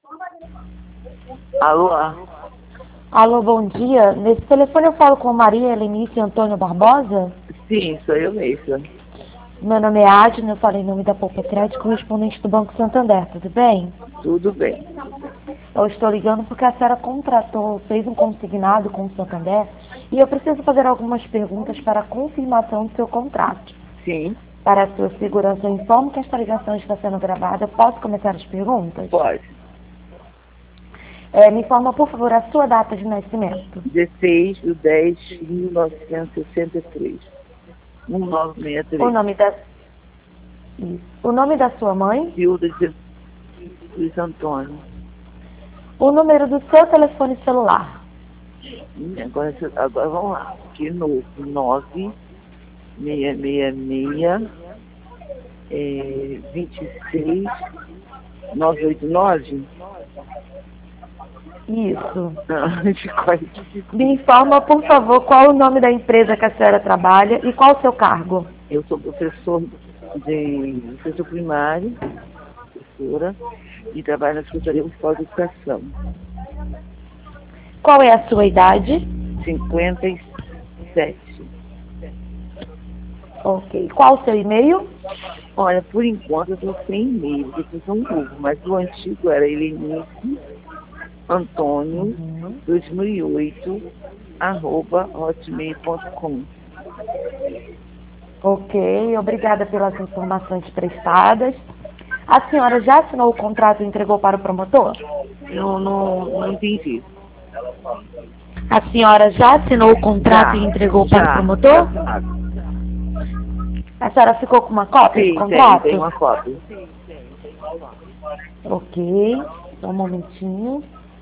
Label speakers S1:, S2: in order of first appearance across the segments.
S1: Alô?
S2: Alô, bom dia. Nesse telefone eu falo com Maria Helenice Antônio Barbosa.
S1: Sim, sou eu mesma.
S2: Meu nome é Adna, eu falo em nome da Poupa Crédito, correspondente do Banco Santander, tudo bem?
S1: Tudo bem.
S2: Eu estou ligando porque a senhora fez um consignado com o Santander e eu preciso fazer algumas perguntas para a confirmação do seu contrato.
S1: Sim,
S2: Para a sua segurança, eu informo que esta ligação está sendo gravada. Posso começar as perguntas?
S1: pode.
S2: Me informa, por favor, a sua data de nascimento.
S1: 16/10/1963.
S2: O
S1: 1963.
S2: nome da, Isso. O nome da sua mãe.
S1: Hilda de Luiz Antônio.
S2: O número do seu telefone celular.
S1: Agora vamos lá. De novo. 9666 26 989.
S2: Isso.
S1: Não, ficou aí.
S2: Me informa, por favor, qual o nome da empresa que a senhora trabalha e qual o seu cargo.
S1: Eu sou professor primário, professora, e trabalho na Secretaria Municipal de Educação.
S2: Qual é a sua idade?
S1: 57.
S2: Ok. Qual o seu e-mail?
S1: Olha, por enquanto eu estou sem e-mail, eu fiz um novo, mas o antigo era Helenice Antônio 2008 @hotmail.com.
S2: Ok. Obrigada pelas informações prestadas. A senhora já assinou o contrato e entregou para o promotor?
S1: Não entendi.
S2: A senhora já assinou o contrato e entregou para o promotor?
S1: Já.
S2: A senhora ficou com uma cópia do
S1: Sim,
S2: contrato?
S1: tem uma cópia.
S2: Ok. Só um momentinho.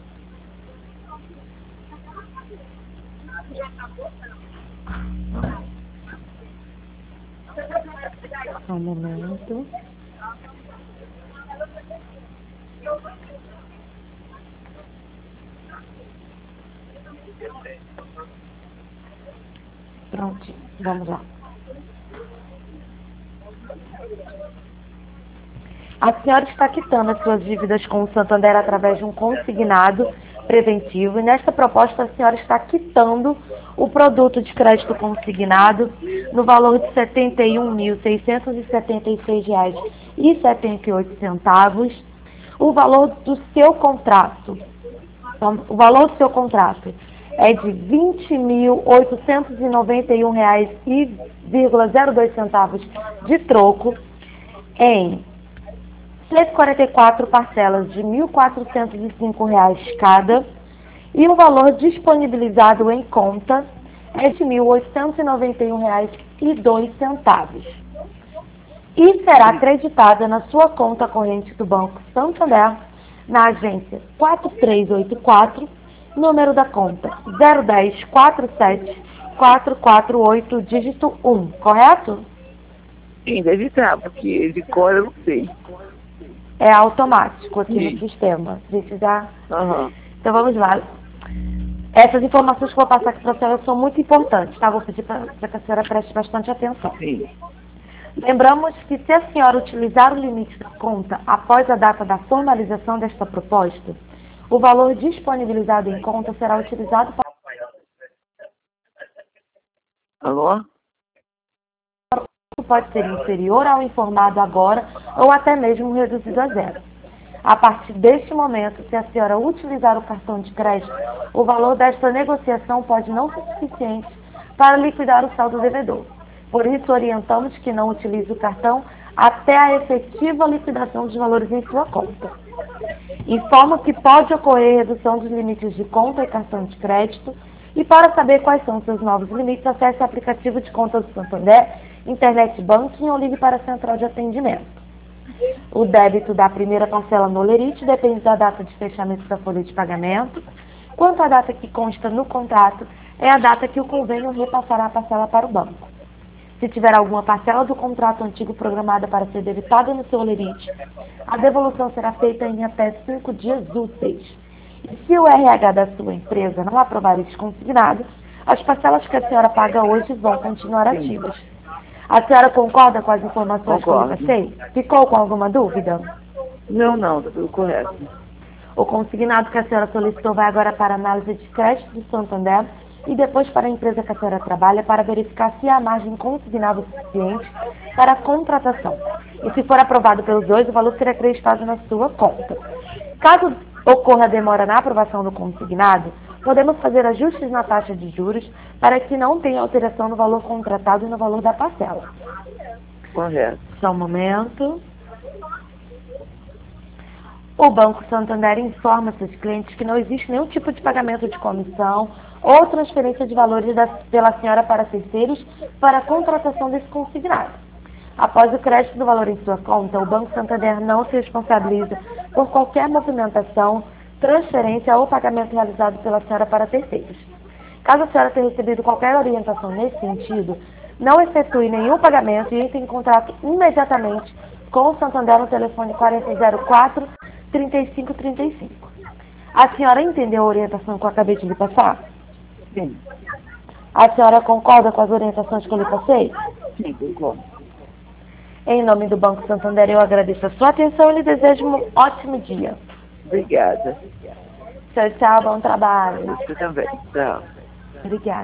S2: Só um momento. Pronto, vamos lá. A senhora está quitando as suas dívidas com o Santander através de um consignado preventivo e nesta proposta a senhora está quitando o produto de crédito consignado no valor de R$ 71.676,78. O valor do seu contrato, o valor do seu contrato é de R$ 20.891,02 de troco em 144 parcelas de R$ 1.405 cada e o valor disponibilizado em conta é de R$ 1.891,02 e será acreditada na sua conta corrente do Banco Santander na agência 4384, número da conta 010474448, dígito 1, correto?
S1: Sim, deve estar, porque de cor eu não sei.
S2: É automático aqui no
S1: Sim.
S2: sistema. A gente já...
S1: Aham.
S2: Então vamos lá. Essas informações que eu vou passar aqui para a senhora são muito importantes, tá? Vou pedir para que a senhora preste bastante atenção.
S1: Sim.
S2: Lembramos que se a senhora utilizar o limite da conta após a data da formalização desta proposta, o valor disponibilizado em conta será utilizado para
S1: Alô?
S2: pode ser inferior ao informado agora ou até mesmo reduzido a zero. A partir deste momento, se a senhora utilizar o cartão de crédito, o valor desta negociação pode não ser suficiente para liquidar o saldo devedor. Por isso, orientamos que não utilize o cartão até a efetiva liquidação dos valores em sua conta. Informo que pode ocorrer redução dos limites de conta e cartão de crédito. E para saber quais são seus novos limites, acesse o aplicativo de conta do Santander, Internet Banking ou ligue para a central de atendimento. O débito da primeira parcela no Olerite depende da data de fechamento da folha de pagamento. Quanto à data que consta no contrato, é a data que o convênio repassará a parcela para o banco. Se tiver alguma parcela do contrato antigo programada para ser debitada no seu Olerite, a devolução será feita em até 5 dias úteis. E se o RH da sua empresa não aprovar este consignado, as parcelas que a senhora paga hoje vão continuar ativas. A senhora concorda com as informações que eu lhe
S1: Concordo.
S2: passei? Ficou com alguma dúvida?
S1: Não, tá tudo correto.
S2: O consignado que a senhora solicitou vai agora para a análise de crédito do Santander e depois para a empresa que a senhora trabalha para verificar se há margem consignável suficiente para a contratação. E se for aprovado pelos dois, o valor será acreditado na sua conta. Caso ocorra demora na aprovação do consignado, podemos fazer ajustes na taxa de juros para que não tenha alteração no valor contratado e no valor da parcela.
S1: Correto.
S2: Só um momento. O Banco Santander informa seus clientes que não existe nenhum tipo de pagamento de comissão ou transferência de valores pela senhora para terceiros para a contratação desse consignado. Após o crédito do valor em sua conta, o Banco Santander não se responsabiliza por qualquer movimentação, transferência ou pagamento realizado pela senhora para terceiros. Caso a senhora tenha recebido qualquer orientação nesse sentido, não efetue nenhum pagamento e entre em contato imediatamente com o Santander no telefone 4004-3535. A senhora entendeu a orientação que eu acabei de lhe passar?
S1: Sim.
S2: A senhora concorda com as orientações que eu lhe passei?
S1: Sim, concordo.
S2: Em nome do Banco Santander, eu agradeço a sua atenção e lhe desejo um ótimo dia.
S1: Obrigada.
S2: Tchau, tchau, bom trabalho.
S1: Você também. Tchau.
S2: Obrigada.